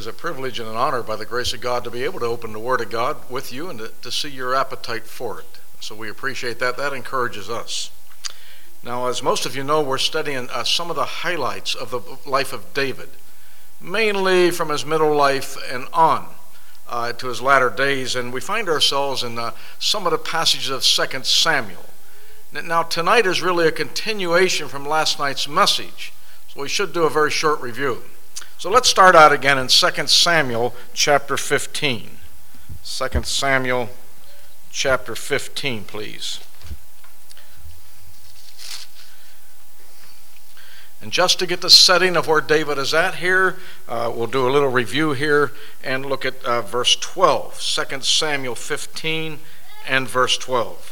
is a privilege and an honor by the grace of God to be able to open the Word of God with you and to see your appetite for it. So we appreciate that. That encourages us. Now, as most of you know, we're studying some of the highlights of the life of David, mainly from his middle life and on to his latter days. And we find ourselves in some of the passages of 2 Samuel. Now, tonight is really a continuation from last night's message, so we should do a very short review. So let's start out again in 2 Samuel chapter 15. 2 Samuel chapter 15, please. And just to get the setting of where David is at here, we'll do a little review here and look at verse 12. 2 Samuel 15 and verse 12.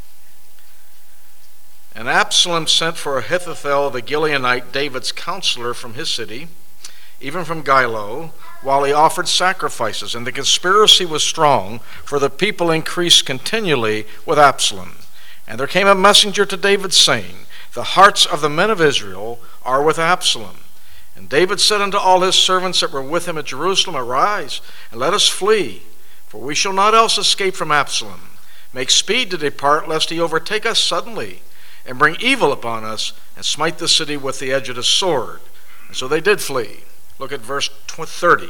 And Absalom sent for Ahithophel the Gileonite, David's counselor, from his city, even from Gilo, while he offered sacrifices. And the conspiracy was strong, for the people increased continually with Absalom. And there came a messenger to David, saying, The hearts of the men of Israel are with Absalom. And David said unto all his servants that were with him at Jerusalem, Arise, and let us flee, for we shall not else escape from Absalom. Make speed to depart, lest he overtake us suddenly, and bring evil upon us, and smite the city with the edge of the sword. And so they did flee. Look at verse 30.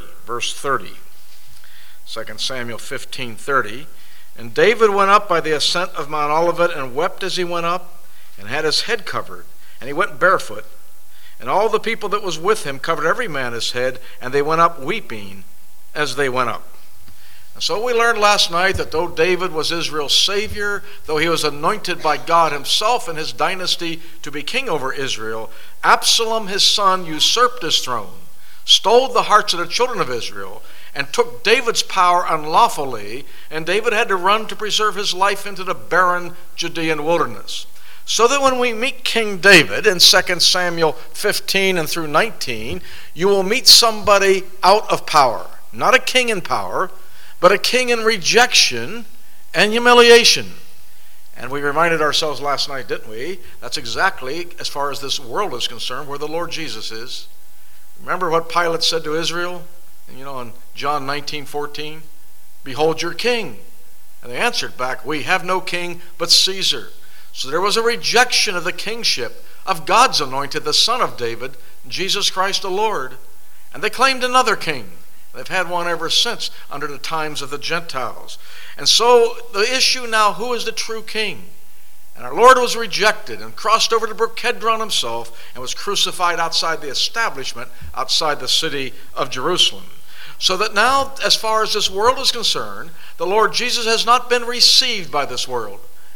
2 Samuel 15:30. And David went up by the ascent of Mount Olivet, and wept as he went up, and had his head covered, and he went barefoot. And all the people that was with him covered every man his head, and they went up weeping as they went up. And so we learned last night that though David was Israel's savior, though he was anointed by God himself and his dynasty to be king over Israel, Absalom, his son, usurped his throne, stole the hearts of the children of Israel, and took David's power unlawfully, and David had to run to preserve his life into the barren Judean wilderness. So that when we meet King David in 2 Samuel 15 and through 19, you will meet somebody out of power, not a king in power, but a king in rejection and humiliation. And we reminded ourselves last night, didn't we? That's exactly, as far as this world is concerned, where the Lord Jesus is. Remember what Pilate said to Israel? In John 19:14, Behold your king. And they answered back, We have no king but Caesar. So there was a rejection of the kingship of God's anointed, the Son of David, Jesus Christ the Lord. And they claimed another king. They've had one ever since under the times of the Gentiles. And so the issue now, who is the true king? And our Lord was rejected and crossed over to Brook Kedron himself and was crucified outside the establishment, outside the city of Jerusalem. So that now, as far as this world is concerned, the Lord Jesus has not been received by this world.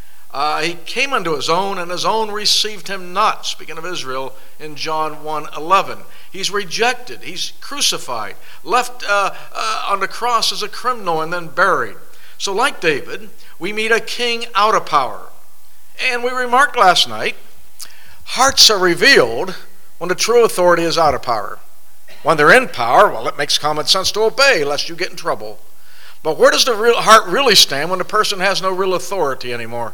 He came unto his own, and his own received him not. Speaking of Israel in John 1:11. He's rejected. He's crucified, left on the cross as a criminal, and then buried. So like David, we meet a king out of power. And we remarked last night, hearts are revealed when the true authority is out of power. When they're in power, well, it makes common sense to obey, lest you get in trouble. But where does the real heart really stand when the person has no real authority anymore?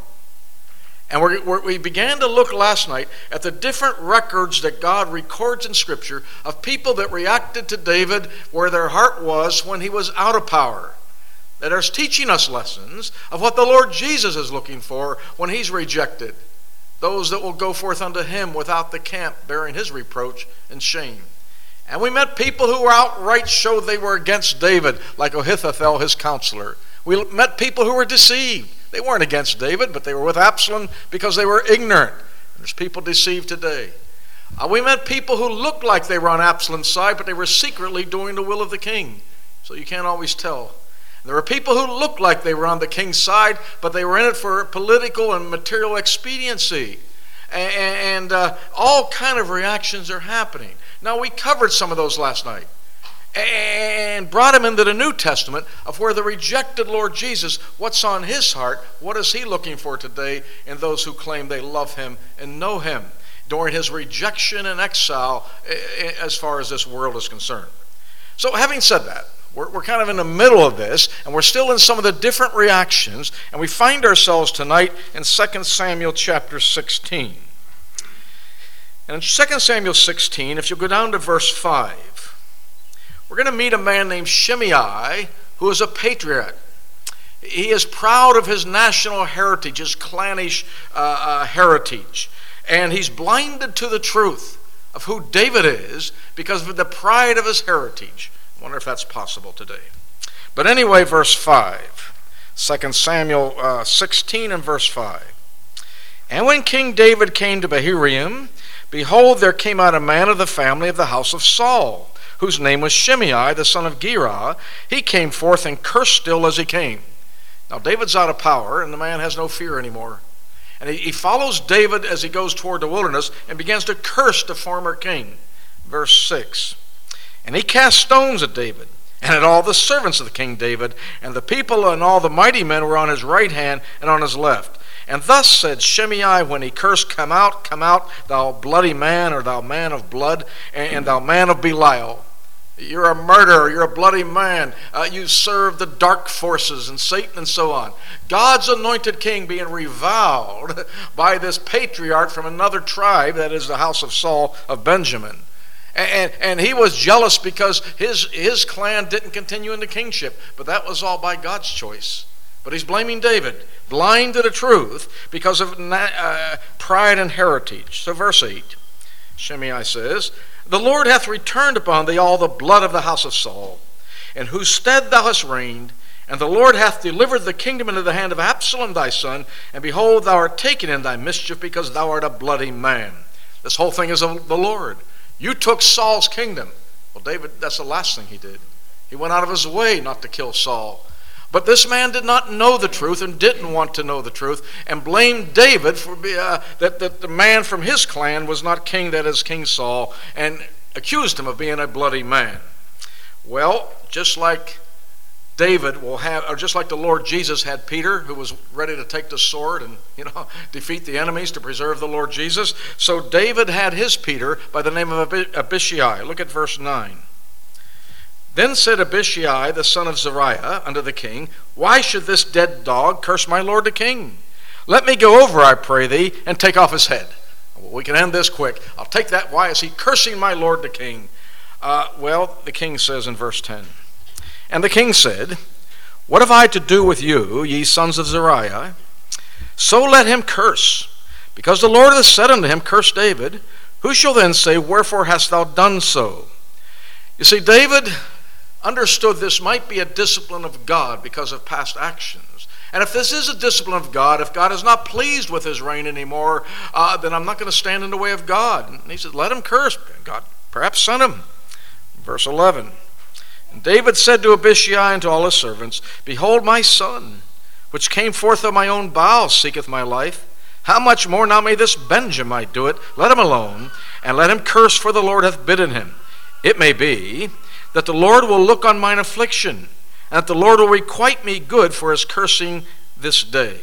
And we began to look last night at the different records that God records in Scripture of people that reacted to David where their heart was when he was out of power. That are teaching us lessons of what the Lord Jesus is looking for when he's rejected. Those that will go forth unto him without the camp, bearing his reproach and shame. And we met people who were outright showed they were against David, like Ahithophel, his counselor. We met people who were deceived. They weren't against David, but they were with Absalom because they were ignorant. There's people deceived today. We met people who looked like they were on Absalom's side, but they were secretly doing the will of the king. So you can't always tell. There were people who looked like they were on the king's side, but they were in it for political and material expediency. And all kind of reactions are happening. Now, we covered some of those last night and brought him into the New Testament of where the rejected Lord Jesus, what's on his heart, what is he looking for today in those who claim they love him and know him during his rejection and exile as far as this world is concerned. So having said that, we're kind of in the middle of this, and we're still in some of the different reactions, and we find ourselves tonight in 2 Samuel chapter 16. And in 2 Samuel 16, if you go down to verse 5, we're going to meet a man named Shimei, who is a patriot. He is proud of his national heritage, his clannish heritage. And he's blinded to the truth of who David is because of the pride of his heritage. I wonder if that's possible today. But anyway, verse 5, 2 Samuel 16 and verse 5. And when King David came to Bahurim, behold, there came out a man of the family of the house of Saul, whose name was Shimei, the son of Gera. He came forth and cursed still as he came. Now David's out of power, and the man has no fear anymore. And he follows David as he goes toward the wilderness and begins to curse the former king. Verse 6. And he cast stones at David and at all the servants of the king David, and the people and all the mighty men were on his right hand and on his left. And thus said Shimei when he cursed, come out, thou bloody man, or thou man of blood, and thou man of Belial. You're a murderer, you're a bloody man, you serve the dark forces and Satan and so on. God's anointed king being reviled by this patriarch from another tribe, that is the house of Saul of Benjamin. And he was jealous because his clan didn't continue in the kingship, but that was all by God's choice. But he's blaming David, blind to the truth because of pride and heritage. So verse 8, Shimei says, the Lord hath returned upon thee all the blood of the house of Saul, in whose stead thou hast reigned, and the Lord hath delivered the kingdom into the hand of Absalom thy son, and behold, thou art taken in thy mischief, because thou art a bloody man. This whole thing is of the Lord. You took Saul's kingdom. Well, David, that's the last thing he did. He went out of his way not to kill Saul. But this man did not know the truth and didn't want to know the truth, and blamed David for that the man from his clan was not king, that is King Saul, and accused him of being a bloody man. Well, just like David will have, or just like the Lord Jesus had Peter, who was ready to take the sword and defeat the enemies to preserve the Lord Jesus, so David had his Peter by the name of Abishai. Look at verse 9. Then said Abishai, the son of Zeruiah, unto the king, why should this dead dog curse my lord the king? Let me go over, I pray thee, and take off his head. Well, we can end this quick. I'll take that. Why is he cursing my lord the king? Well, the king says in verse 10, and the king said, what have I to do with you, ye sons of Zeruiah? So let him curse, because the Lord hath said unto him, curse David. Who shall then say, wherefore hast thou done so? You see, David understood this might be a discipline of God because of past actions. And if this is a discipline of God, if God is not pleased with his reign anymore, then I'm not going to stand in the way of God. And he said, let him curse. God perhaps sent him. Verse 11. And David said to Abishai and to all his servants, behold, my son, which came forth of my own bowels, seeketh my life. How much more now may this Benjamite do it? Let him alone, and let him curse, for the Lord hath bidden him. It may be that the Lord will look on mine affliction, and that the Lord will requite me good for his cursing this day.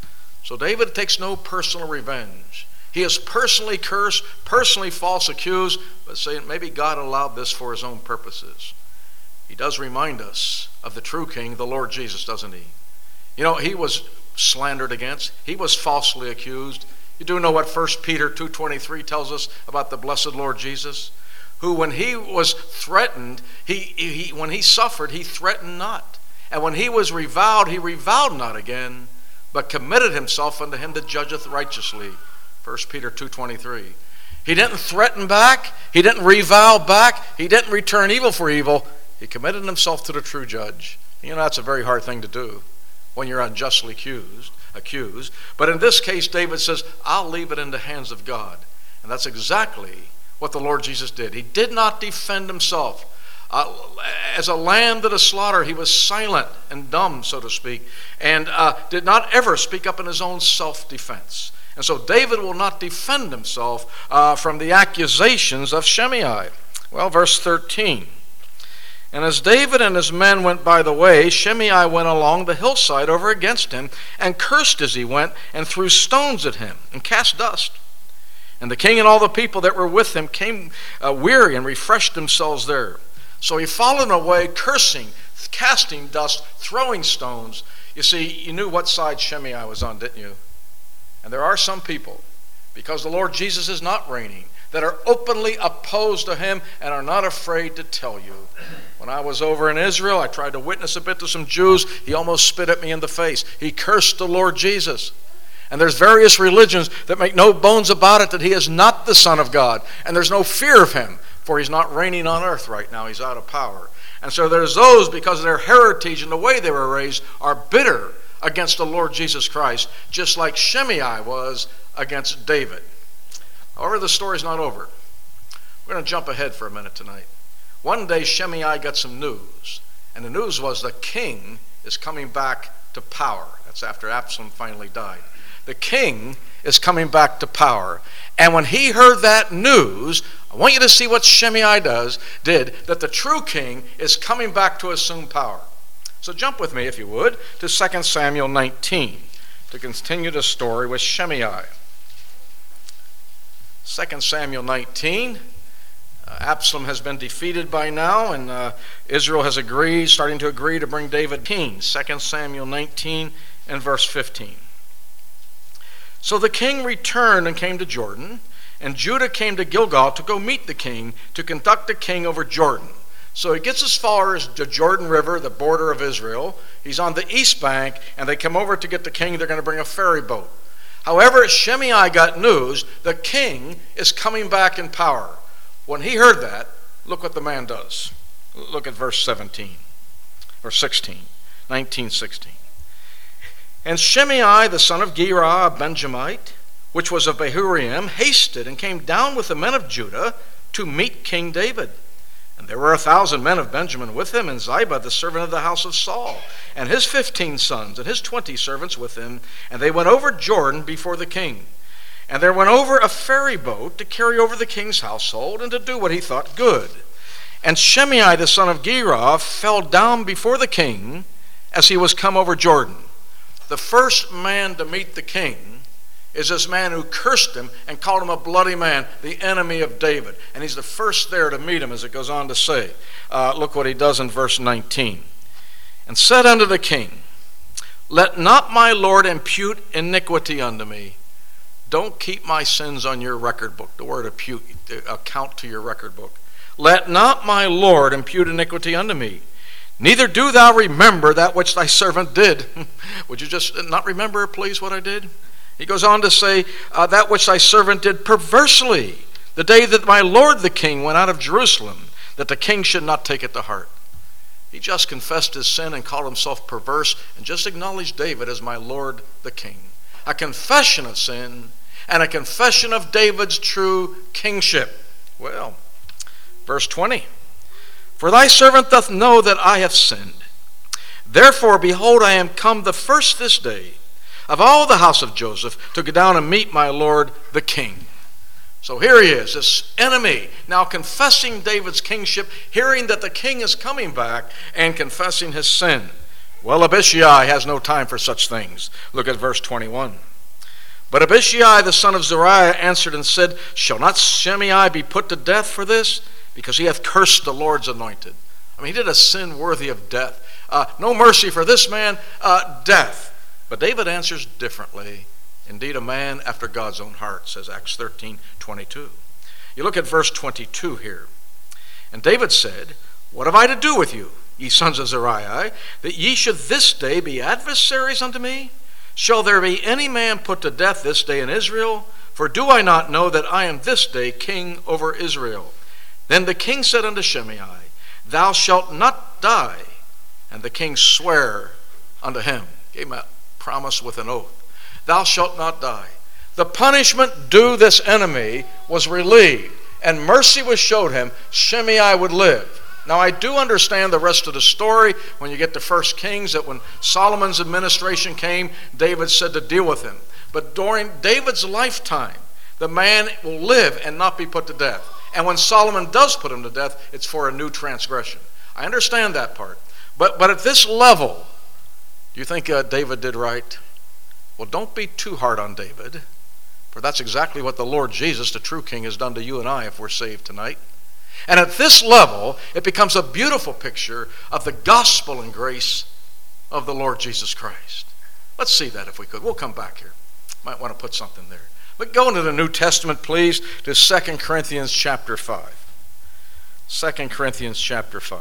So David takes no personal revenge. He is personally cursed, personally false accused, but saying maybe God allowed this for his own purposes. He does remind us of the true king, the Lord Jesus, doesn't he? He was slandered against. He was falsely accused. You do know what 1 Peter 2:23 tells us about the blessed Lord Jesus, who when he was threatened, when he suffered, he threatened not. And when he was reviled, he reviled not again, but committed himself unto him that judgeth righteously. 1 Peter 2:23. He didn't threaten back. He didn't revile back. He didn't return evil for evil. He committed himself to the true judge. That's a very hard thing to do when you're unjustly accused. But in this case, David says, I'll leave it in the hands of God. And that's exactly what the Lord Jesus did. He did not defend himself. As a lamb to the slaughter, he was silent and dumb, so to speak, and did not ever speak up in his own self-defense. And so David will not defend himself from the accusations of Shimei. Well, verse 13. And as David and his men went by the way, Shimei went along the hillside over against him, and cursed as he went, and threw stones at him, and cast dust. And the king and all the people that were with him came weary and refreshed themselves there. So he followed away, cursing, casting dust, throwing stones. You see, you knew what side Shimei was on, didn't you? And there are some people, because the Lord Jesus is not reigning, that are openly opposed to him and are not afraid to tell you. When I was over in Israel, I tried to witness a bit to some Jews. He almost spit at me in the face. He cursed the Lord Jesus. And there's various religions that make no bones about it that he is not the Son of God. And there's no fear of him, for he's not reigning on earth right now. He's out of power. And so there's those, because of their heritage and the way they were raised, are bitter against the Lord Jesus Christ, just like Shimei was against David. However, the story's not over. We're going to jump ahead for a minute tonight. One day, Shimei got some news, and the news was the king is coming back to power. That's after Absalom finally died. The king is coming back to power. And when he heard that news, I want you to see what Shimei did, that the true king is coming back to assume power. So jump with me, if you would, to 2 Samuel 19 to continue the story with Shimei. 2 Samuel 19. Absalom has been defeated by now, and Israel has starting to agree to bring David king. 2 Samuel 19 and verse 15. So the king returned and came to Jordan, and Judah came to Gilgal to go meet the king, to conduct the king over Jordan. So he gets as far as the Jordan River, the border of Israel. He's on the east bank, and they come over to get the king. They're going to bring a ferry boat. However, Shimei got news the king is coming back in power. When he heard that, look what the man does. Look at verse 17, or 16, 19:16. And Shimei, the son of Gera, a Benjamite, which was of Bahuriim, hasted and came down with the men of Judah to meet King David. And there were 1,000 men of Benjamin with him, and Ziba, the servant of the house of Saul, and his 15 sons, and his 20 servants with him. And they went over Jordan before the king. And there went over a ferry boat to carry over the king's household, and to do what he thought good. And Shimei, the son of Gera, fell down before the king as he was come over Jordan. The first man to meet the king is this man who cursed him and called him a bloody man, the enemy of David. And he's the first there to meet him, as it goes on to say. Look what he does in verse 19. And said unto the king, let not my Lord impute iniquity unto me. Don't keep my sins on your record book. The word impute, account to your record book. Let not my Lord impute iniquity unto me. Neither do thou remember that which thy servant did. Would you just not remember, please, what I did? He goes on to say, that which thy servant did perversely, the day that my Lord the king went out of Jerusalem, that the king should not take it to heart. He just confessed his sin and called himself perverse, and just acknowledged David as my Lord the king. A confession of sin and a confession of David's true kingship. Well, verse 20. For thy servant doth know that I have sinned. Therefore, behold, I am come the first this day of all the house of Joseph to go down and meet my Lord the king. So here he is, this enemy, now confessing David's kingship, hearing that the king is coming back, and confessing his sin. Well, Abishai has no time for such things. Look at verse 21. But Abishai the son of Zeruiah answered and said, shall not Shimei be put to death for this? Because he hath cursed the Lord's anointed. I mean, he did a sin worthy of death. No mercy for this man, death. But David answers differently. Indeed, a man after God's own heart, says Acts 13:22. You look at verse 22 here. And David said, what have I to do with you, ye sons of Zeruiah, that ye should this day be adversaries unto me? Shall there be any man put to death this day in Israel? For do I not know that I am this day king over Israel? Then the king said unto Shimei, thou shalt not die. And the king sware unto him, gave him a promise with an oath, thou shalt not die. The punishment due this enemy was relieved, and mercy was showed him. Shimei would live. Now, I do understand the rest of the story when you get to 1 Kings, that when Solomon's administration came, David said to deal with him. But during David's lifetime, the man will live and not be put to death. And when Solomon does put him to death, it's for a new transgression. I understand that part. But at this level, do you think David did right? Well, don't be too hard on David, for that's exactly what the Lord Jesus, the true King, has done to you and I if we're saved tonight. And at this level, it becomes a beautiful picture of the gospel and grace of the Lord Jesus Christ. Let's see that if we could. We'll come back here. Might want to put something there. But go into the New Testament, please, to 2 Corinthians chapter 5. 2 Corinthians chapter 5.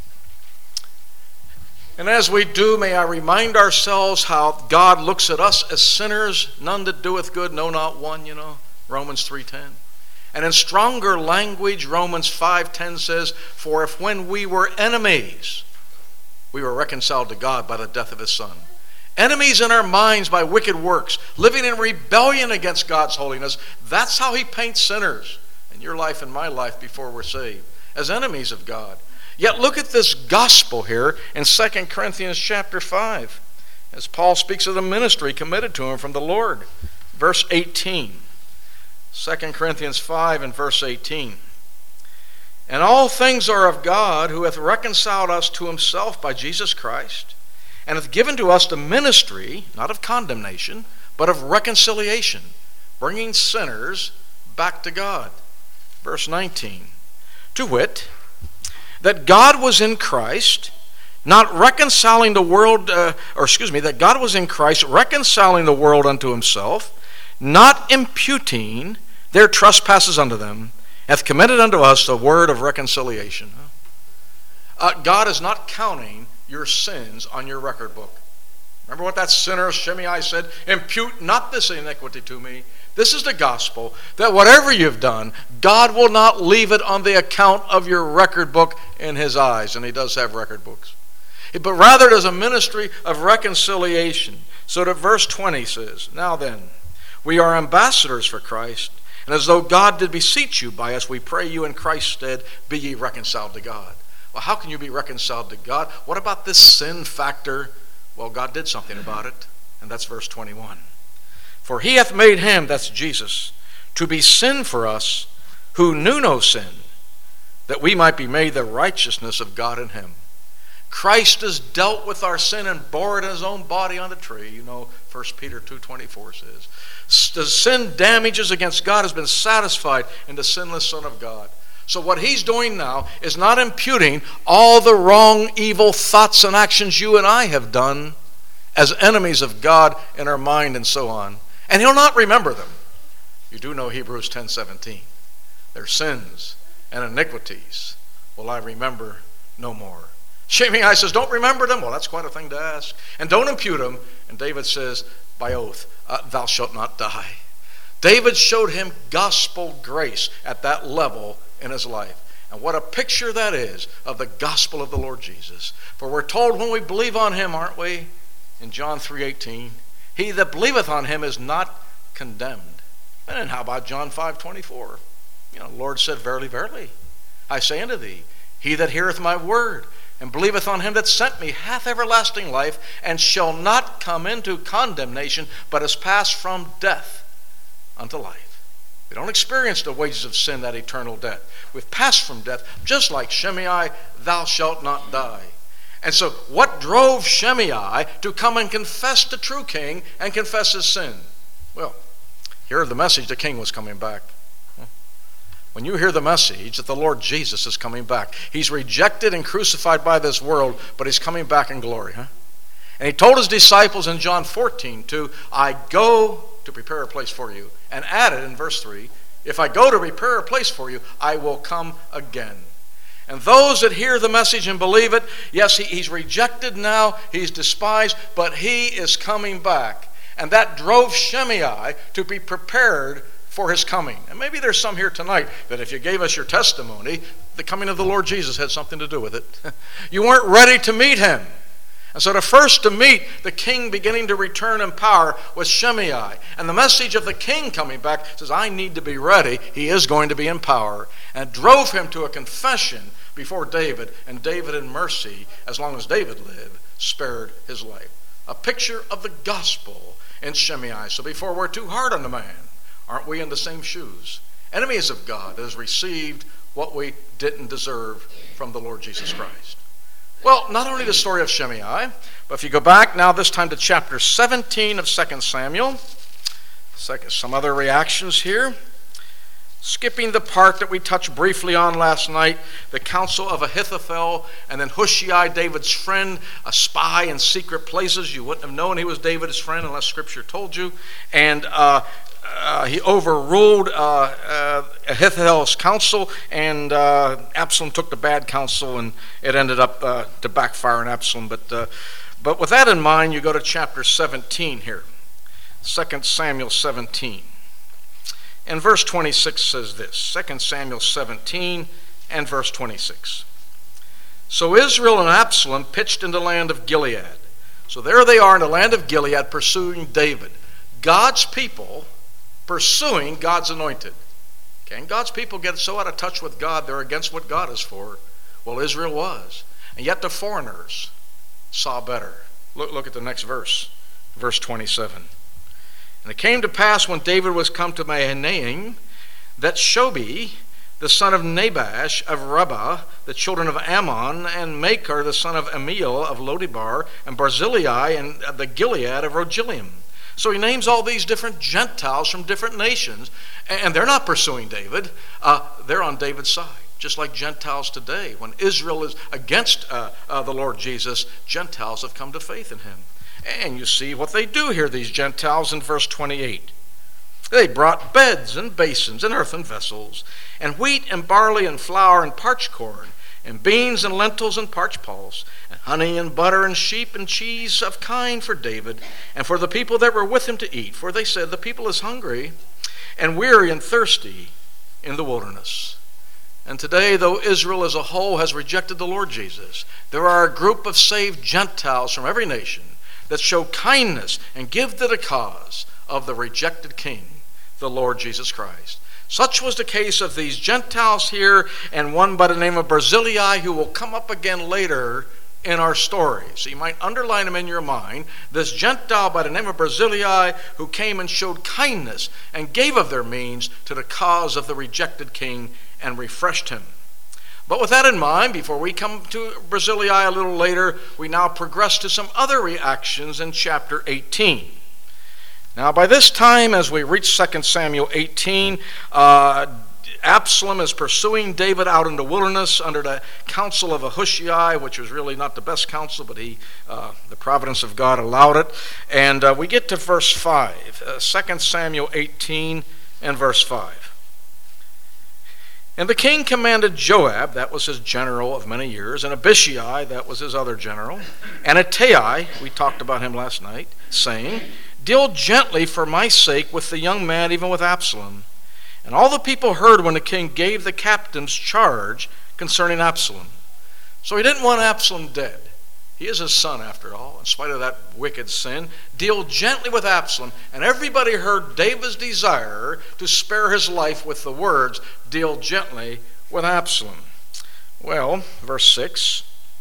And as we do, may I remind ourselves how God looks at us as sinners, none that doeth good, no, not one, Romans 3:10. And in stronger language, Romans 5:10 says, for if when we were enemies, we were reconciled to God by the death of his Son. Enemies in our minds by wicked works, living in rebellion against God's holiness. That's how he paints sinners in your life and my life before we're saved, as enemies of God. Yet look at this gospel here in 2 Corinthians chapter 5, as Paul speaks of the ministry committed to him from the Lord. Verse 18. 2 Corinthians 5 and verse 18. And all things are of God, who hath reconciled us to himself by Jesus Christ, and hath given to us the ministry, not of condemnation, but of reconciliation, bringing sinners back to God. Verse 19. To wit, that God was in Christ, not reconciling the world, that God was in Christ, reconciling the world unto himself, not imputing their trespasses unto them, hath committed unto us the word of reconciliation. God is not counting your sins on your record book. Remember what that sinner Shimei said? Impute not this iniquity to me. This is the gospel, that whatever you've done, God will not leave it on the account of your record book in his eyes. And he does have record books. But rather it is a ministry of reconciliation. So that verse 20 says, now then, we are ambassadors for Christ, and as though God did beseech you by us, we pray you in Christ's stead, be ye reconciled to God. Well, how can you be reconciled to God? What about this sin factor? Well, God did something about it, and that's verse 21. For he hath made him, that's Jesus, to be sin for us, who knew no sin, that we might be made the righteousness of God in him. Christ has dealt with our sin and bore it in his own body on the tree. 1 Peter 2:24 says, the sin damages against God has been satisfied in the sinless Son of God. So what he's doing now is not imputing all the wrong, evil thoughts and actions you and I have done as enemies of God in our mind and so on. And he'll not remember them. You do know Hebrews 10:17. Their sins and iniquities will I remember no more. Shimei says, don't remember them. Well, that's quite a thing to ask. And don't impute them. And David says, by oath, thou shalt not die. David showed him gospel grace at that level in his life. And what a picture that is of the gospel of the Lord Jesus. For we're told when we believe on him, aren't we? In John 3:18, he that believeth on him is not condemned. And then how about John 5:24? The Lord said, verily, verily, I say unto thee, he that heareth my word and believeth on him that sent me hath everlasting life, and shall not come into condemnation, but is passed from death unto life. We don't experience the wages of sin, that eternal death. We've passed from death, just like Shimei, thou shalt not die. And so what drove Shimei to come and confess the true king and confess his sin? Well, hear the message, the king was coming back. When you hear the message that the Lord Jesus is coming back, he's rejected and crucified by this world, but he's coming back in glory. And he told his disciples in John 14, I go to prepare a place for you. And added in verse 3, if I go to prepare a place for you, I will come again. And those that hear the message and believe it, yes, he's rejected now, he's despised, but he is coming back. And that drove Shimei to be prepared for his coming. And maybe there's some here tonight that if you gave us your testimony, the coming of the Lord Jesus had something to do with it. You weren't ready to meet him. And so the first to meet the king beginning to return in power was Shimei. And the message of the king coming back says, I need to be ready. He is going to be in power. And it drove him to a confession before David. And David, in mercy, as long as David lived, spared his life. A picture of the gospel in Shimei. So before we're too hard on the man, aren't we in the same shoes? Enemies of God that has received what we didn't deserve from the Lord Jesus Christ. Well, not only the story of Shimei, but if you go back now this time to chapter 17 of 2 Samuel, some other reactions here. Skipping the part that we touched briefly on last night, the counsel of Ahithophel, and then Hushai, David's friend, a spy in secret places. You wouldn't have known he was David's friend unless Scripture told you. And he overruled Ahithophel's counsel, and Absalom took the bad counsel, and it ended up to backfire on Absalom. But with that in mind, you go to chapter 17 here, 2 Samuel 17. And verse 26 says this, 2 Samuel 17 and verse 26. So Israel and Absalom pitched in the land of Gilead. So there they are in the land of Gilead pursuing David. God's people pursuing God's anointed. Okay, and God's people get so out of touch with God, they're against what God is for. Well, Israel was. And yet the foreigners saw better. Look at the next verse, verse 27. And it came to pass when David was come to Mahanaim, that Shobi, the son of Nabash of Rabbah, the children of Ammon, and Makar, the son of Amiel of Lodibar, and Barzillai, and the Gilead of Rogilim. So he names all these different Gentiles from different nations, and they're not pursuing David. They're on David's side, just like Gentiles today. When Israel is against the Lord Jesus, Gentiles have come to faith in him. And you see what they do here, these Gentiles, in verse 28. They brought beds and basins and earthen vessels, and wheat and barley and flour and parched corn, and beans and lentils and parched pulse, and honey and butter and sheep and cheese of kine for David, and for the people that were with him to eat. For they said, the people is hungry and weary and thirsty in the wilderness. And today, though Israel as a whole has rejected the Lord Jesus, there are a group of saved Gentiles from every nation that show kindness and give to the cause of the rejected King, the Lord Jesus Christ. Such was the case of these Gentiles here, and one by the name of Barzillai, who will come up again later in our story. So you might underline him in your mind. This Gentile by the name of Barzillai, who came and showed kindness and gave of their means to the cause of the rejected king and refreshed him. But with that in mind, before we come to Barzillai a little later, we now progress to some other reactions in chapter 18. Now, by this time, as we reach 2 Samuel 18, Absalom is pursuing David out in the wilderness under the counsel of Ahushai, which was really not the best counsel, but the providence of God allowed it. And we get to verse 5, 2 Samuel 18 and verse 5. And the king commanded Joab, that was his general of many years, and Abishai, that was his other general, and Ittai, we talked about him last night, saying, deal gently for my sake with the young man, even with Absalom. And all the people heard when the king gave the captains charge concerning Absalom. So he didn't want Absalom dead. He is his son, after all, in spite of that wicked sin. Deal gently with Absalom. And everybody heard David's desire to spare his life with the words, deal gently with Absalom. Well, verse 6.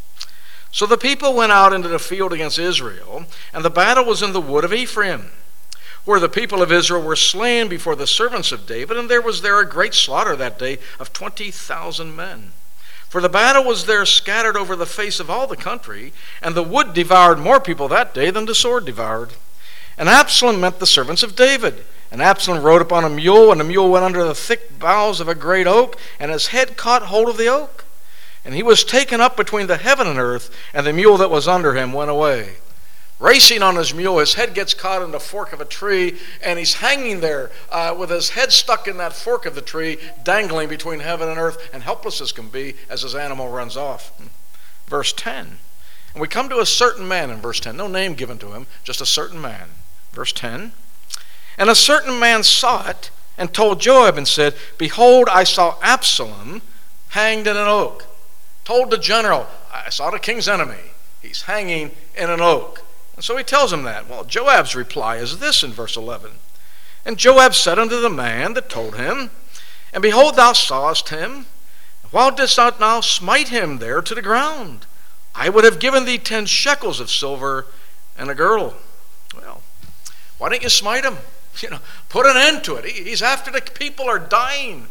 So the people went out into the field against Israel, and the battle was in the wood of Ephraim, where the people of Israel were slain before the servants of David, and there was there a great slaughter that day of 20,000 men. For the battle was there scattered over the face of all the country, and the wood devoured more people that day than the sword devoured. And Absalom met the servants of David. And Absalom rode upon a mule, and the mule went under the thick boughs of a great oak, and his head caught hold of the oak. And he was taken up between the heaven and earth, and the mule that was under him went away. Racing on his mule, his head gets caught in the fork of a tree, and he's hanging there with his head stuck in that fork of the tree, dangling between heaven and earth, and helpless as can be as his animal runs off. Verse 10. And we come to a certain man in verse 10. No name given to him, just a certain man. Verse 10. And a certain man saw it, and told Joab and said, behold, I saw Absalom hanged in an oak. Told the general, I saw the king's enemy. He's hanging in an oak. And so he tells him that. Well, Joab's reply is this in verse 11. And Joab said unto the man that told him, and behold, thou sawest him. Why didst thou now smite him there to the ground? I would have given thee 10 shekels of silver and a girdle. Well, why didn't you smite him? Put an end to it. He's after the people are dying.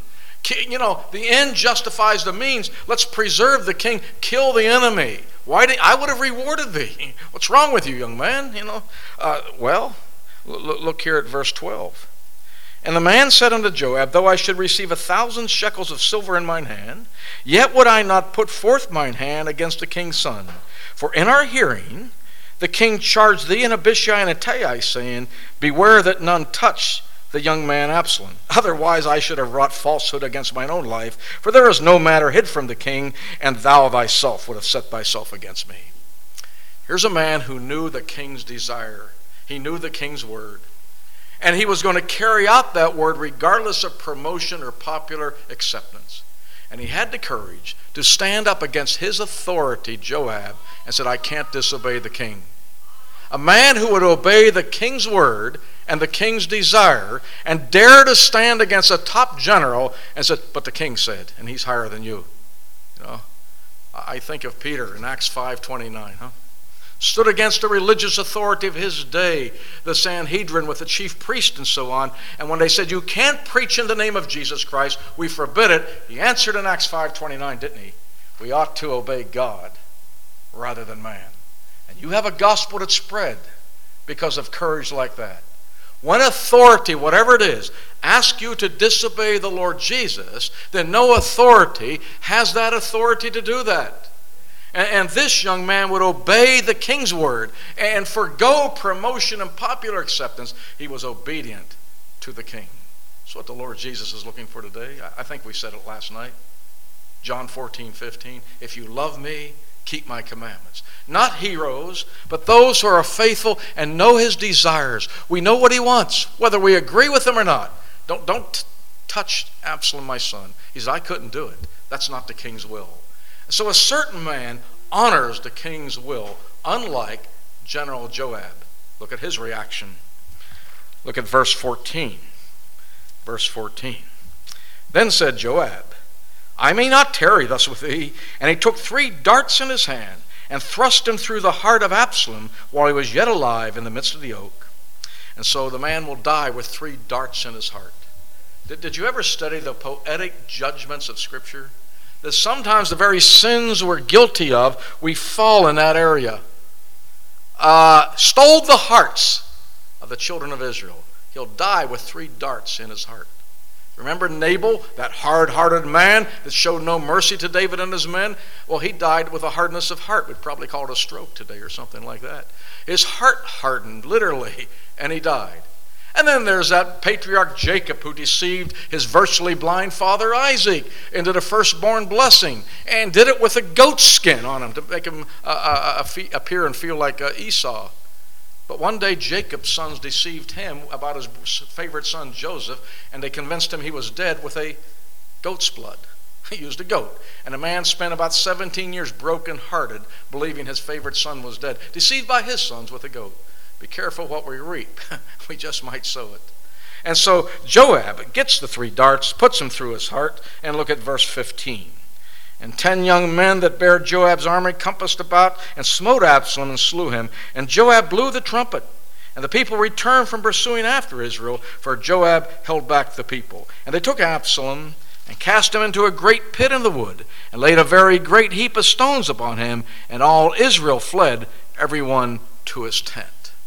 The end justifies the means. Let's preserve the king. Kill the enemy. I would have rewarded thee. What's wrong with you, young man? Look here at verse 12. And the man said unto Joab, though I should receive 1,000 shekels of silver in mine hand, yet would I not put forth mine hand against the king's son. For in our hearing the king charged thee and Abishai and Ittai, saying, beware that none touch the young man Absalom. Otherwise I should have wrought falsehood against mine own life, for there is no matter hid from the king, and thou thyself would have set thyself against me. Here's a man who knew the king's desire. He knew the king's word. And he was going to carry out that word regardless of promotion or popular acceptance. And he had the courage to stand up against his authority, Joab, and said, I can't disobey the king. A man who would obey the king's word and the king's desire and dare to stand against a top general and said, but the king said, and he's higher than you. You know, I think of Peter in Acts 5:29, stood against the religious authority of his day, the Sanhedrin with the chief priest and so on. And when they said, you can't preach in the name of Jesus Christ, we forbid it, he answered in Acts 5:29, didn't he? We ought to obey God rather than man. And you have a gospel that's spread because of courage like that. When authority, whatever it is, asks you to disobey the Lord Jesus, then no authority has that authority to do that. And this young man would obey the king's word and forgo promotion and popular acceptance. He was obedient to the king. That's what the Lord Jesus is looking for today. I think we said it last night. John 14:15. If you love me, keep my commandments. Not heroes, but those who are faithful and know his desires. We know what he wants, whether we agree with him or not. Don't touch Absalom, my son. He said, I couldn't do it. That's not the king's will. So a certain man honors the king's will, unlike General Joab. Look at his reaction. Look at verse 14. Verse 14. Then said Joab, I may not tarry thus with thee. And he took 3 darts in his hand, and thrust him through the heart of Absalom while he was yet alive in the midst of the oak. And so the man will die with 3 darts in his heart. Did you ever study the poetic judgments of Scripture? That sometimes the very sins we're guilty of, we fall in that area. Stole the hearts of the children of Israel. He'll die with 3 darts in his heart. Remember Nabal, that hard-hearted man that showed no mercy to David and his men? Well, he died with a hardness of heart. We'd probably call it a stroke today or something like that. His heart hardened, literally, and he died. And then there's that patriarch Jacob who deceived his virtually blind father Isaac into the firstborn blessing and did it with a goat skin on him to make him appear and feel like Esau. But one day Jacob's sons deceived him about his favorite son Joseph, and they convinced him he was dead with a goat's blood. He used a goat. And a man spent about 17 years broken-hearted, believing his favorite son was dead, deceived by his sons with a goat. Be careful what we reap. We just might sow it. And so Joab gets the 3 darts, puts them through his heart, and look at verse 15. And 10 young men that bare Joab's army compassed about and smote Absalom and slew him. And Joab blew the trumpet. And the people returned from pursuing after Israel, for Joab held back the people. And they took Absalom and cast him into a great pit in the wood, and laid a very great heap of stones upon him. And all Israel fled, every one to his tent.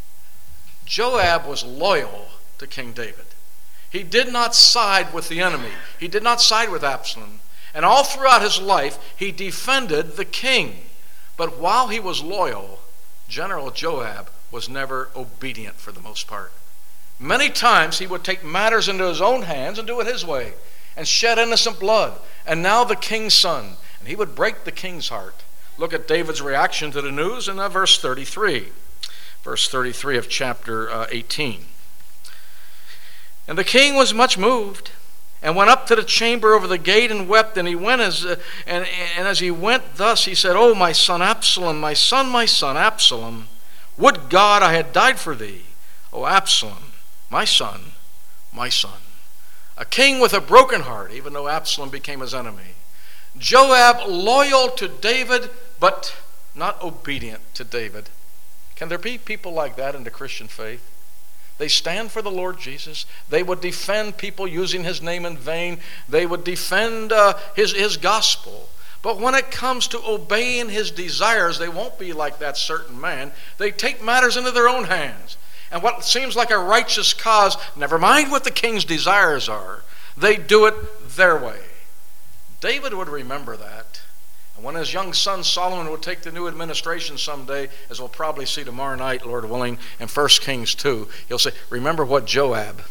Joab was loyal to King David. He did not side with the enemy. He did not side with Absalom. And all throughout his life, he defended the king. But while he was loyal, General Joab was never obedient for the most part. Many times he would take matters into his own hands and do it his way and shed innocent blood. And now the king's son, and he would break the king's heart. Look at David's reaction to the news in verse 33. Verse 33 of chapter 18. And the king was much moved, and went up to the chamber over the gate and wept. And he went as he went thus, he said, O my son Absalom, my son Absalom, would God I had died for thee. O Absalom, my son, my son. A king with a broken heart, even though Absalom became his enemy. Joab loyal to David, but not obedient to David. Can there be people like that in the Christian faith? They stand for the Lord Jesus. They would defend people using his name in vain. They would defend his gospel. But when it comes to obeying his desires, they won't be like that certain man. They take matters into their own hands. And what seems like a righteous cause, never mind what the king's desires are, they do it their way. David would remember that. And when his young son Solomon would take the new administration someday, as we'll probably see tomorrow night, Lord willing, in 1 Kings 2, he'll say, remember what Joab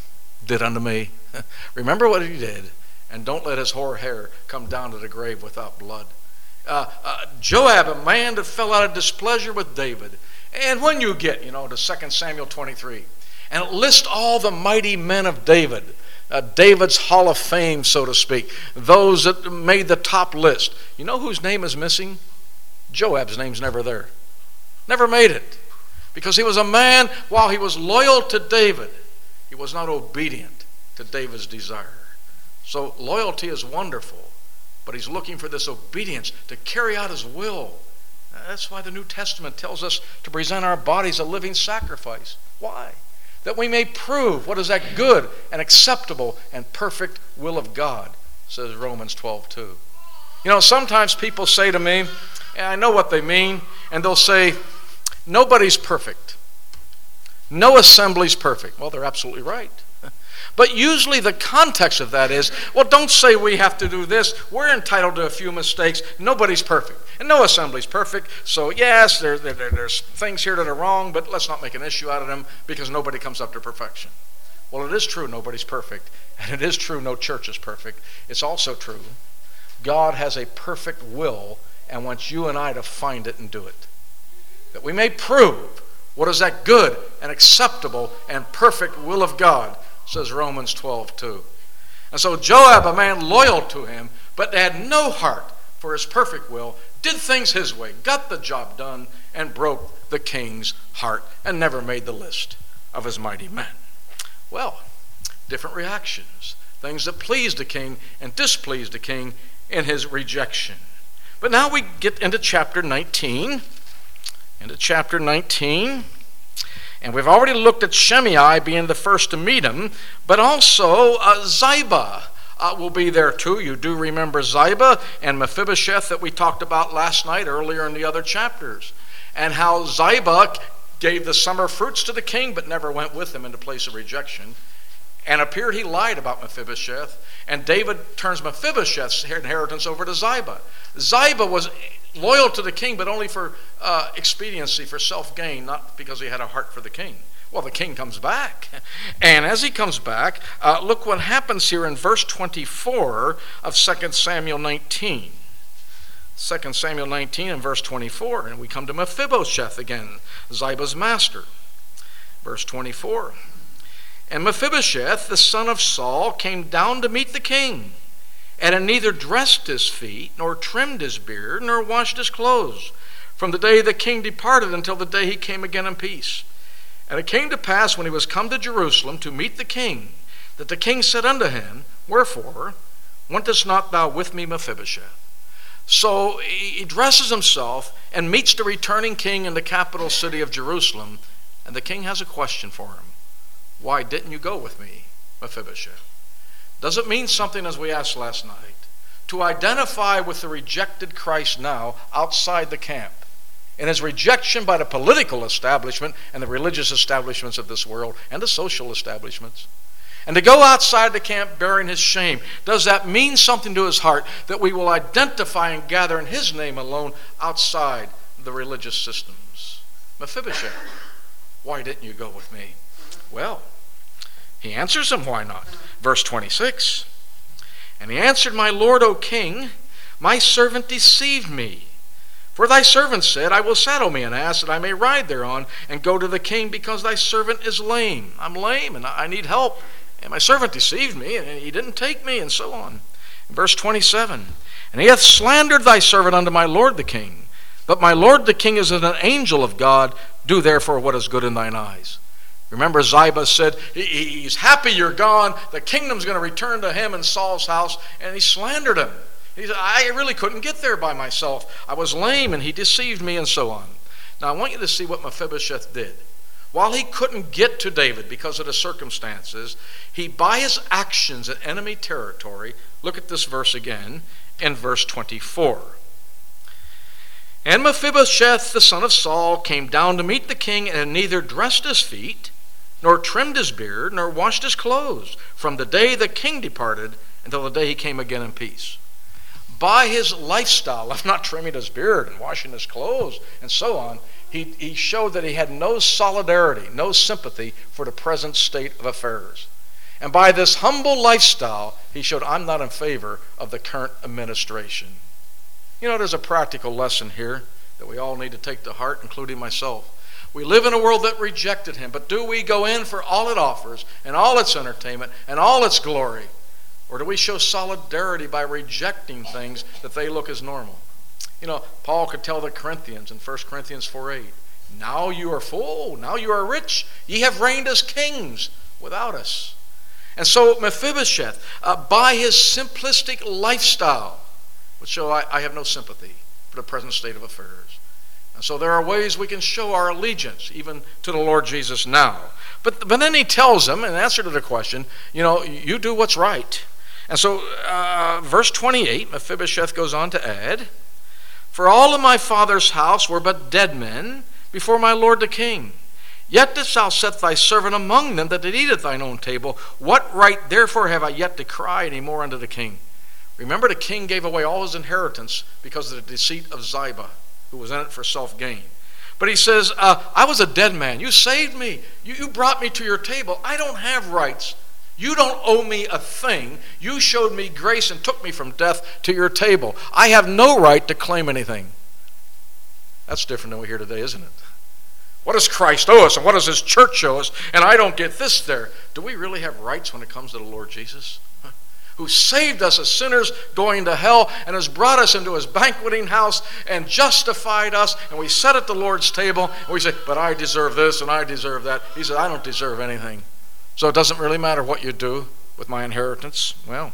did unto me. Remember what he did, and don't let his hoar hair come down to the grave without blood. Joab, a man that fell out of displeasure with David. And when you get, to 2 Samuel 23, and it lists all the mighty men of David, David's Hall of Fame, so to speak, those that made the top list. You know whose name is missing? Joab's name's never there. Never made it. Because he was a man, while he was loyal to David, he was not obedient to David's desire. So loyalty is wonderful, but he's looking for this obedience to carry out his will. That's why the New Testament tells us to present our bodies a living sacrifice. Why? That we may prove what is that good and acceptable and perfect will of God, says Romans 12:2. Sometimes people say to me, and I know what they mean, and they'll say, nobody's perfect. No assembly's perfect. Well, they're absolutely right. But usually the context of that is, well, don't say we have to do this. We're entitled to a few mistakes. Nobody's perfect. And no assembly's perfect. So yes, there's things here that are wrong, but let's not make an issue out of them because nobody comes up to perfection. Well, it is true nobody's perfect. And it is true no church is perfect. It's also true God has a perfect will and wants you and I to find it and do it. That we may prove what is that good and acceptable and perfect will of God, says Romans 12:2. And so Joab, a man loyal to him, but had no heart for his perfect will, did things his way, got the job done, and broke the king's heart, and never made the list of his mighty men. Well, different reactions, things that pleased the king and displeased the king in his rejection. But now we get into chapter 19. And we've already looked at Shimei being the first to meet him, but also Ziba will be there too. You do remember Ziba and Mephibosheth that we talked about last night earlier in the other chapters, and how Ziba gave the summer fruits to the king but never went with him in the place of rejection, and appeared he lied about Mephibosheth, and David turns Mephibosheth's inheritance over to Ziba. Ziba was loyal to the king, but only for expediency, for self-gain, not because he had a heart for the king. Well, the king comes back. And as he comes back, look what happens here in verse 24 of 2 Samuel 19. 2 Samuel 19 and verse 24. And we come to Mephibosheth again, Ziba's master. Verse 24. And Mephibosheth, the son of Saul, came down to meet the king, and had neither dressed his feet, nor trimmed his beard, nor washed his clothes, from the day the king departed until the day he came again in peace. And it came to pass, when he was come to Jerusalem to meet the king, that the king said unto him, Wherefore wentest not thou with me, Mephibosheth? So he dresses himself and meets the returning king in the capital city of Jerusalem, and the king has a question for him. Why didn't you go with me, Mephibosheth? Does it mean something, as we asked last night, to identify with the rejected Christ now outside the camp, in his rejection by the political establishment and the religious establishments of this world and the social establishments, and to go outside the camp bearing his shame? Does that mean something to his heart that we will identify and gather in his name alone outside the religious systems? Mephibosheth, why didn't you go with me? Well, he answers him, why not? Verse 26. And he answered, My lord, O king, my servant deceived me. For thy servant said, I will saddle me an ass, that I may ride thereon, and go to the king, because thy servant is lame. I'm lame, and I need help. And my servant deceived me, and he didn't take me, and so on. Verse 27. And he hath slandered thy servant unto my lord the king. But my lord the king is an angel of God. Do therefore what is good in thine eyes. Remember, Ziba said, he's happy you're gone. The kingdom's going to return to him in Saul's house. And he slandered him. He said, I really couldn't get there by myself. I was lame and he deceived me, and so on. Now, I want you to see what Mephibosheth did. While he couldn't get to David because of the circumstances, he, by his actions in enemy territory, look at this verse again in verse 24. And Mephibosheth, the son of Saul, came down to meet the king, and had neither dressed his feet, nor trimmed his beard, nor washed his clothes, from the day the king departed until the day he came again in peace. By his lifestyle of not trimming his beard and washing his clothes and so on, he showed that he had no solidarity, no sympathy for the present state of affairs. And by this humble lifestyle, he showed, I'm not in favor of the current administration. You know, there's a practical lesson here that we all need to take to heart, including myself. We live in a world that rejected him, but do we go in for all it offers and all its entertainment and all its glory? Or do we show solidarity by rejecting things that they look as normal? You know, Paul could tell the Corinthians in 1 Corinthians 4:8, now you are full, now you are rich, ye have reigned as kings without us. And so Mephibosheth, by his simplistic lifestyle, would show I have no sympathy for the present state of affairs. And so there are ways we can show our allegiance even to the Lord Jesus now. But then he tells them, in answer to the question, you know, you do what's right. And so verse 28, Mephibosheth goes on to add, for all of my father's house were but dead men before my lord the king. Yet didst thou set thy servant among them that did eat at thine own table. What right therefore have I yet to cry any more unto the king? Remember, the king gave away all his inheritance because of the deceit of Ziba, who was in it for self-gain. But he says, I was a dead man. You saved me. You brought me to your table. I don't have rights. You don't owe me a thing. You showed me grace and took me from death to your table. I have no right to claim anything. That's different than we hear today, isn't it? What does Christ owe us, and what does his church owe us? And I don't get this there. Do we really have rights when it comes to the Lord Jesus? Who saved us as sinners going to hell and has brought us into his banqueting house and justified us, and we sit at the Lord's table and we say, but I deserve this and I deserve that. He said, I don't deserve anything. So it doesn't really matter what you do with my inheritance. Well,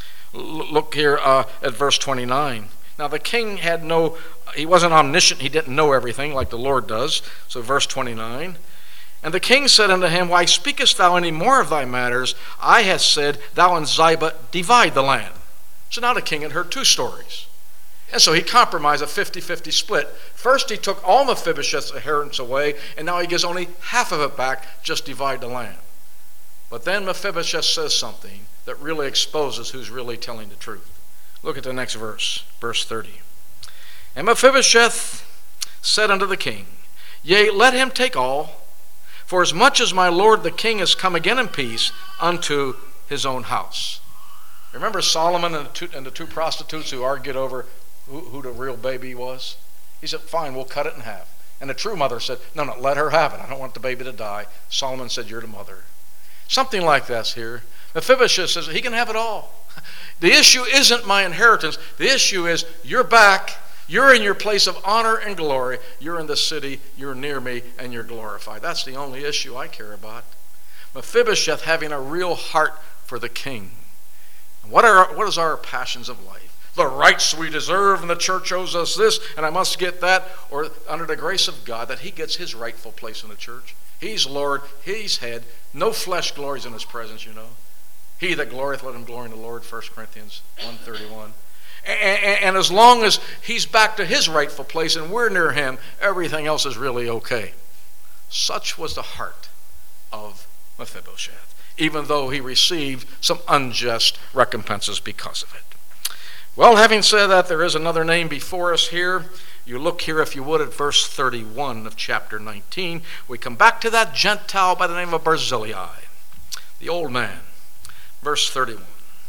look here at verse 29. Now the king he wasn't omniscient, he didn't know everything like the Lord does. So verse 29. And the king said unto him, why speakest thou any more of thy matters? I have said, thou and Ziba divide the land. So now the king had heard two stories. And so he compromised a 50-50 split. First he took all Mephibosheth's inheritance away, and now he gives only half of it back, just divide the land. But then Mephibosheth says something that really exposes who's really telling the truth. Look at the next verse, verse 30. And Mephibosheth said unto the king, yea, let him take all, for as much as my lord the king is come again in peace unto his own house. Remember Solomon and the two prostitutes who argued over who the real baby was? He said, fine, we'll cut it in half. And the true mother said, no, let her have it. I don't want the baby to die. Solomon said, you're the mother. Something like this here. Mephibosheth says, he can have it all. The issue isn't my inheritance. The issue is you're back. You're in your place of honor and glory. You're in the city. You're near me, and you're glorified. That's the only issue I care about. Mephibosheth having a real heart for the king. What is our passions of life? The rights we deserve, and the church owes us this, and I must get that, or under the grace of God that he gets his rightful place in the church. He's Lord, he's head. No flesh glories in his presence, you know. He that glorieth, let him glory in the Lord, 1 Corinthians 1:31. And as long as he's back to his rightful place and we're near him, everything else is really okay. Such was the heart of Mephibosheth, even though he received some unjust recompenses because of it. Well, having said that, there is another name before us here. You look here, if you would, at verse 31 of chapter 19. We come back to that Gentile by the name of Barzillai, the old man. Verse 31.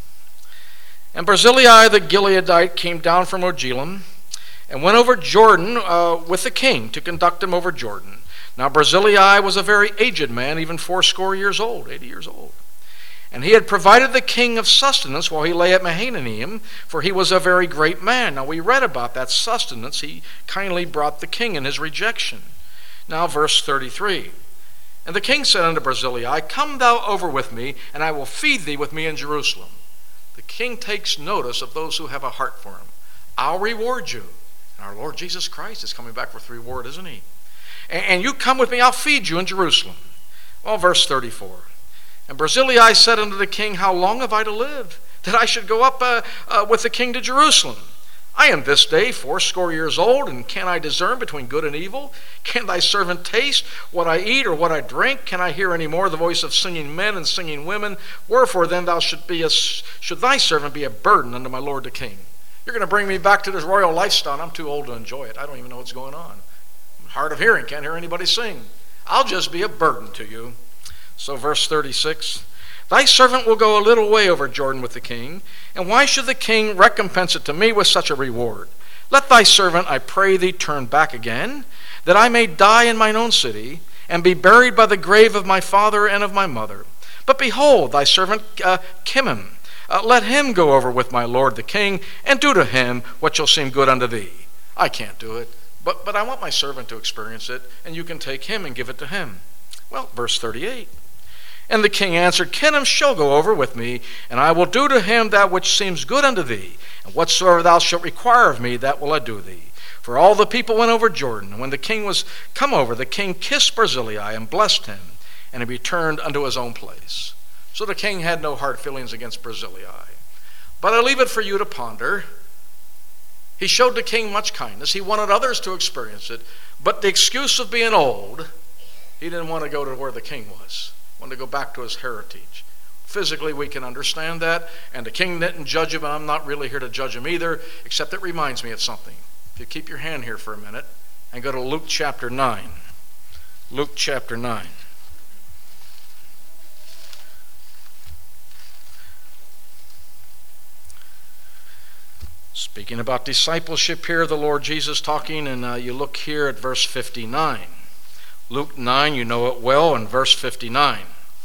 And Barzillai the Gileadite came down from Rogelim and went over Jordan with the king to conduct him over Jordan. Now Barzillai was a very aged man, even 80 years old. And he had provided the king of sustenance while he lay at Mahanaim, for he was a very great man. Now we read about that sustenance. He kindly brought the king in his rejection. Now verse 33. And the king said unto Barzillai, come thou over with me, and I will feed thee with me in Jerusalem. The king takes notice of those who have a heart for him. I'll reward you. And our Lord Jesus Christ is coming back with reward, isn't he? And you come with me, I'll feed you in Jerusalem. Well, verse 34. And Barzillai said unto the king, how long have I to live, that I should go up with the king to Jerusalem? I am this day 80 years old, and can I discern between good and evil? Can thy servant taste what I eat or what I drink? Can I hear any more the voice of singing men and singing women? Wherefore then should thy servant be a burden unto my lord the king? You're going to bring me back to this royal lifestyle, and I'm too old to enjoy it. I don't even know what's going on. I'm hard of hearing, can't hear anybody sing. I'll just be a burden to you. So verse 36. Thy servant will go a little way over Jordan with the king, and why should the king recompense it to me with such a reward? Let thy servant, I pray thee, turn back again, that I may die in mine own city, and be buried by the grave of my father and of my mother. But behold, thy servant Kimham, let him go over with my lord the king, and do to him what shall seem good unto thee. I can't do it, but I want my servant to experience it, and you can take him and give it to him. Well, verse 38. And the king answered, Kimham shall go over with me, and I will do to him that which seems good unto thee, and whatsoever thou shalt require of me, that will I do thee. For all the people went over Jordan, and when the king was come over, the king kissed Barzillai and blessed him, and he returned unto his own place. So the king had no hard feelings against Barzillai. But I leave it for you to ponder. He showed the king much kindness. He wanted others to experience it, but the excuse of being old, he didn't want to go to where the king was. Wanted to go back to his heritage. Physically, we can understand that, and the king didn't judge him, and I'm not really here to judge him either, except it reminds me of something. If you keep your hand here for a minute and go to Luke chapter 9. Luke chapter 9. Speaking about discipleship here, the Lord Jesus talking, and you look here at verse 59. Luke 9, you know it well, in verse 59.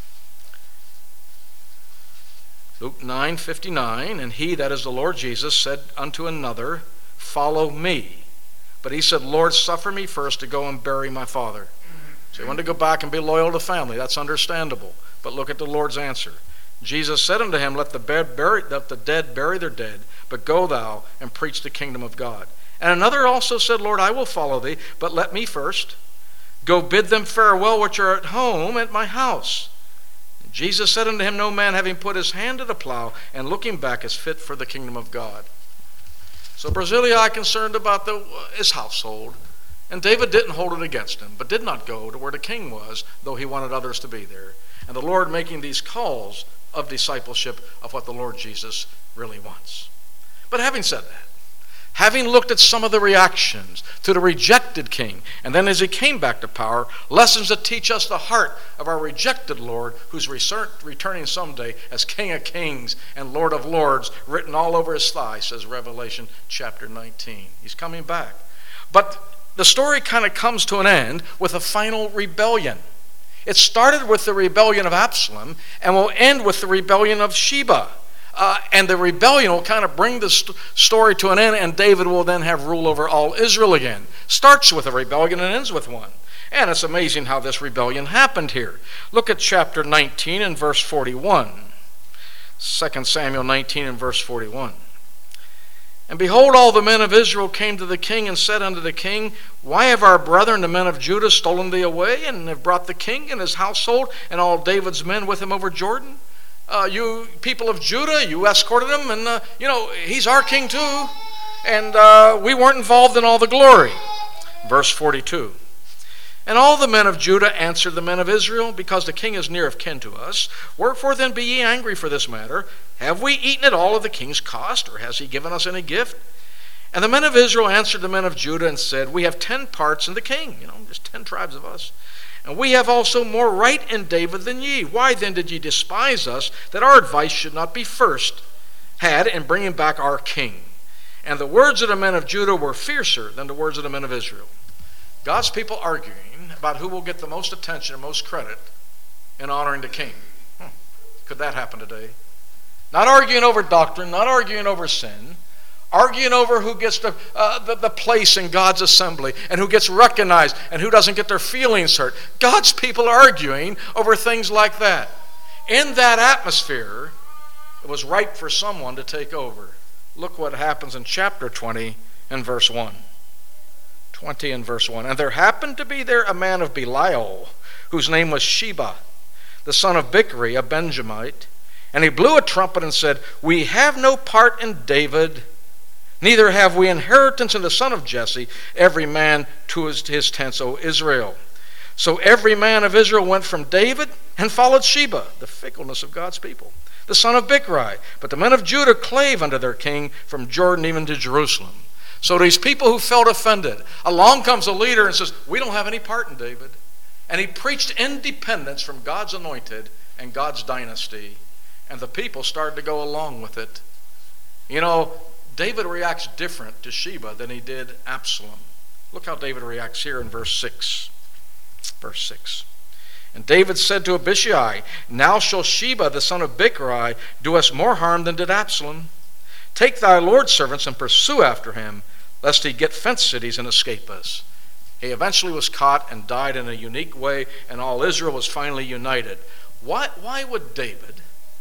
Luke 9:59, and he, that is the Lord Jesus, said unto another, Follow me. But he said, Lord, suffer me first to go and bury my father. So he wanted to go back and be loyal to family. That's understandable. But look at the Lord's answer. Jesus said unto him, Let the dead bury their dead, but go thou and preach the kingdom of God. And another also said, Lord, I will follow thee, but let me first go bid them farewell which are at home at my house. And Jesus said unto him, No man having put his hand to the plow and looking back is fit for the kingdom of God. So Barzillai concerned about his household, and David didn't hold it against him, but did not go to where the king was, though he wanted others to be there. And the Lord making these calls of discipleship of what the Lord Jesus really wants. But having said that, having looked at some of the reactions to the rejected king, and then as he came back to power, lessons that teach us the heart of our rejected Lord, who's returning someday as King of Kings and Lord of Lords, written all over his thigh, says Revelation chapter 19. He's coming back. But the story kind of comes to an end with a final rebellion. It started with the rebellion of Absalom and will end with the rebellion of Sheba. And the rebellion will kind of bring the story to an end, and David will then have rule over all Israel again. Starts with a rebellion and ends with one. And it's amazing how this rebellion happened here. Look at chapter 19 and verse 41. 2 Samuel 19 and verse 41. And behold, all the men of Israel came to the king and said unto the king, Why have our brethren, the men of Judah, stolen thee away, and have brought the king and his household and all David's men with him over Jordan? You people of Judah, you escorted him, and he's our king too, and we weren't involved in all the glory. Verse 42. And all the men of Judah answered the men of Israel, Because the king is near of kin to us, wherefore then be ye angry for this matter? Have we eaten at all of the king's cost, or has he given us any gift? And the men of Israel answered the men of Judah and said, We have 10 parts in the king, just 10 tribes of us. And we have also more right in David than ye. Why then did ye despise us, that our advice should not be first had in bringing back our king? And the words of the men of Judah were fiercer than the words of the men of Israel. God's people arguing about who will get the most attention and most credit in honoring the king. Could that happen today? Not arguing over doctrine, not arguing over sin, arguing over who gets the place in God's assembly and who gets recognized and who doesn't get their feelings hurt. God's people arguing over things like that. In that atmosphere, it was ripe for someone to take over. Look what happens in chapter 20 and verse 1. 20 and verse 1. And there happened to be there a man of Belial, whose name was Sheba, the son of Bichri, a Benjamite. And he blew a trumpet and said, We have no part in David, neither have we inheritance in the son of Jesse, every man to his tents, O Israel. So every man of Israel went from David and followed Sheba, the fickleness of God's people, the son of Bichri. But the men of Judah clave unto their king from Jordan even to Jerusalem. So these people who felt offended, along comes a leader and says, We don't have any part in David. And he preached independence from God's anointed and God's dynasty, and the people started to go along with it. You know, David reacts different to Sheba than he did Absalom. Look how David reacts here in verse 6. Verse 6. And David said to Abishai, now shall Sheba the son of Bichri do us more harm than did Absalom. Take thy Lord's servants and pursue after him, lest he get fenced cities and escape us. He eventually was caught and died in a unique way, and all Israel was finally united. Why would David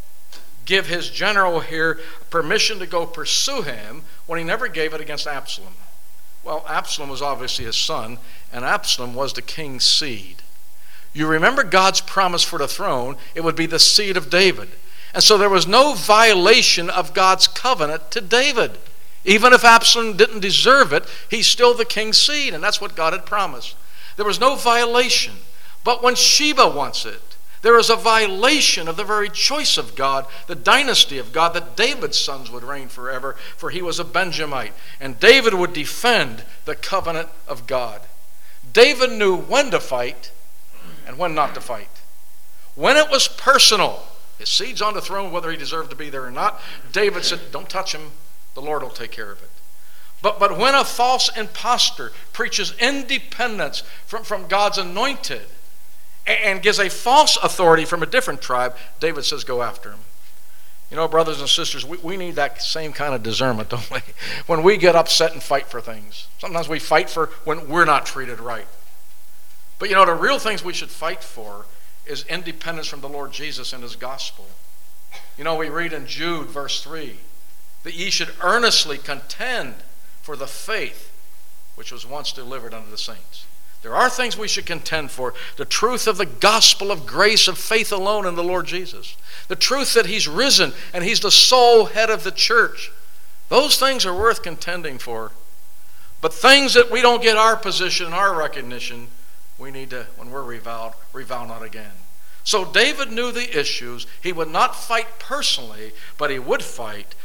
give his general here permission to go pursue him when he never gave it against Absalom? Well, Absalom was obviously his son, and Absalom was the king's seed. You remember God's promise for the throne, it would be the seed of David. And so there was no violation of God's covenant to David. Even if Absalom didn't deserve it, he's still the king's seed, and that's what God had promised. There was no violation. But when Sheba wants it, there is a violation of the very choice of God, the dynasty of God, that David's sons would reign forever, for he was a Benjamite. And David would defend the covenant of God. David knew when to fight and when not to fight. When it was personal, his seed's on the throne, whether he deserved to be there or not, David said, don't touch him, the Lord will take care of it. But when a false impostor preaches independence from God's anointed, and gives a false authority from a different tribe, David says, go after him. You know, brothers and sisters, we need that same kind of discernment, don't we? When we get upset and fight for things. Sometimes we fight for when we're not treated right. But you know, the real things we should fight for is independence from the Lord Jesus and his gospel. You know, we read in Jude, verse 3, that ye should earnestly contend for the faith which was once delivered unto the saints. There are things we should contend for. The truth of the gospel of grace, of faith alone in the Lord Jesus. The truth that he's risen and he's the sole head of the church. Those things are worth contending for. But things that we don't get our position, our recognition, we need to, when we're revile not again. So David knew the issues. He would not fight personally, but he would fight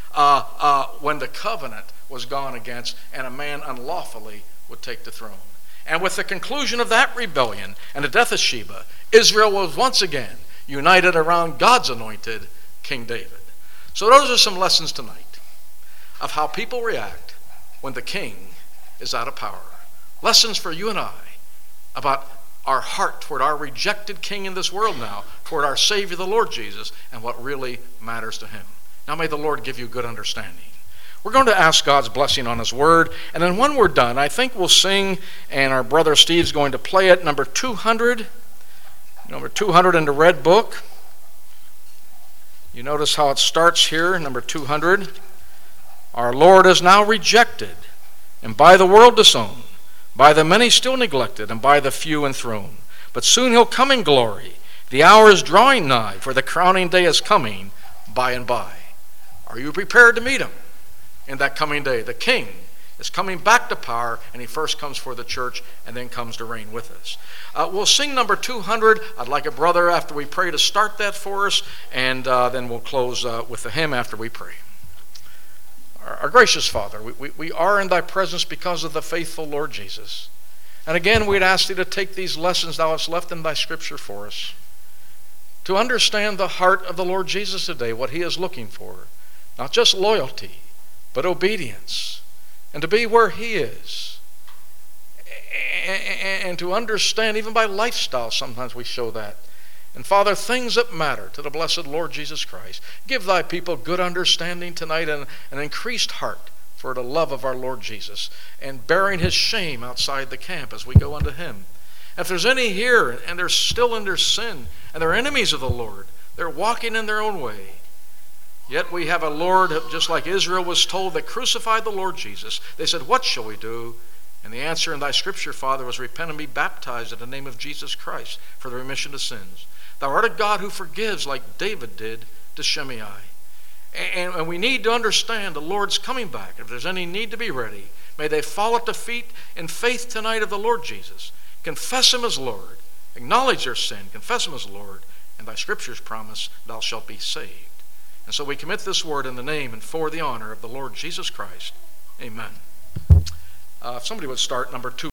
when the covenant was gone against and a man unlawfully would take the throne. And with the conclusion of that rebellion and the death of Sheba, Israel was once again united around God's anointed King David. So those are some lessons tonight of how people react when the king is out of power. Lessons for you and I about our heart toward our rejected king in this world now, toward our Savior, the Lord Jesus, and what really matters to him. Now may the Lord give you good understanding. We're going to ask God's blessing on his word, and then when we're done, I think we'll sing, and our brother Steve's going to play it, number 200 in the red book. You notice how it starts here, number 200. Our Lord is now rejected, and by the world disowned, by the many still neglected, and by the few enthroned. But soon he'll come in glory. The hour is drawing nigh, for the crowning day is coming by and by. Are you prepared to meet him in that coming day? The king is coming back to power, and he first comes for the church and then comes to reign with us. We'll sing number 200. I'd like a brother after we pray to start that for us, and then we'll close with the hymn after we pray. Our gracious Father, we are in thy presence because of the faithful Lord Jesus. And again, we'd ask thee to take these lessons thou hast left in thy scripture for us, to understand the heart of the Lord Jesus today, what he is looking for. Not just loyalty, but obedience, and to be where he is, and to understand, even by lifestyle, sometimes we show that. And Father, things that matter to the blessed Lord Jesus Christ. Give thy people good understanding tonight and an increased heart for the love of our Lord Jesus, and bearing his shame outside the camp as we go unto him. If there's any here and they're still in their sin and they're enemies of the Lord, they're walking in their own way, yet we have a Lord, just like Israel was told, that crucified the Lord Jesus. They said, what shall we do? And the answer in thy scripture, Father, was repent and be baptized in the name of Jesus Christ for the remission of sins. Thou art a God who forgives like David did to Shimei. And we need to understand the Lord's coming back. If there's any need to be ready, may they fall at the feet in faith tonight of the Lord Jesus. Confess him as Lord. Acknowledge their sin. Confess him as Lord. And thy scriptures promise thou shalt be saved. And so we commit this word in the name and for the honor of the Lord Jesus Christ. Amen. If somebody would start number 2.